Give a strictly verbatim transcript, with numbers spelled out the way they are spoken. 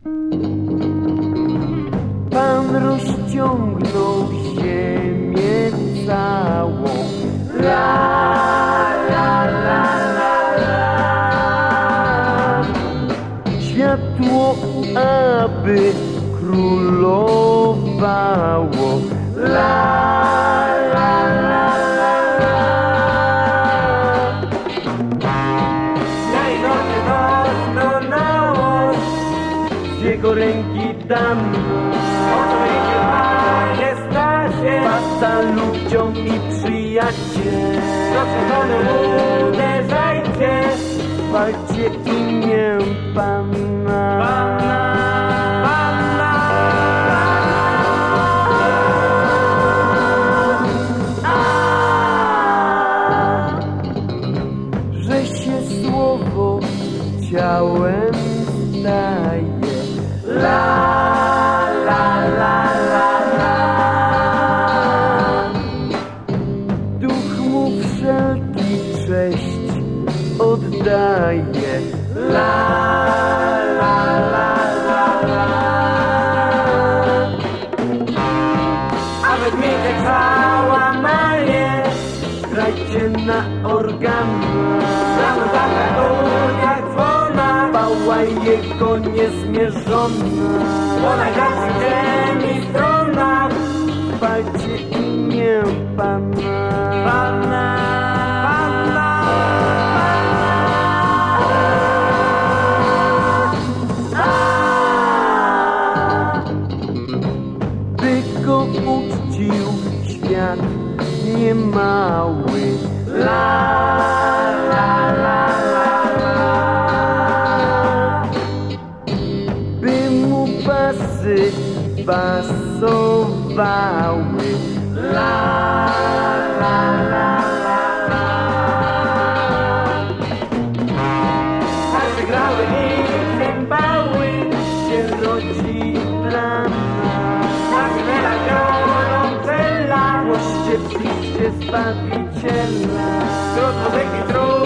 Pan rozciągnął ziemię całą. La, la, la, la, la. Światło, aby królowało. La, la, la, la, la. Ja i nocy doskonało z jego ręki dano. Pasa ludziom i przyjaciel. Proszę żony, uderzajcie, walcie imię Pana. Pana, Pana. A, że się słowo ciałem staje. La, la, la, la. Wszelki cześć oddaje. La, la, la, la, la. Aby zmienić załamanie, grajcie na organach. Rano taka jak dzwona, pała jego niezmierzona. Po najlepszych ziemi stronach chwalcie imię Pana. Pana, Pana, by go uczcił świat niemały. La, la, la, la, la. By mu pasy pasowały. La, la, la, la, la. Tak wygrały i zębały się rodzi dla nas. Tak wiele gorącela, głoście przyjście Zbawiciela. Trudno,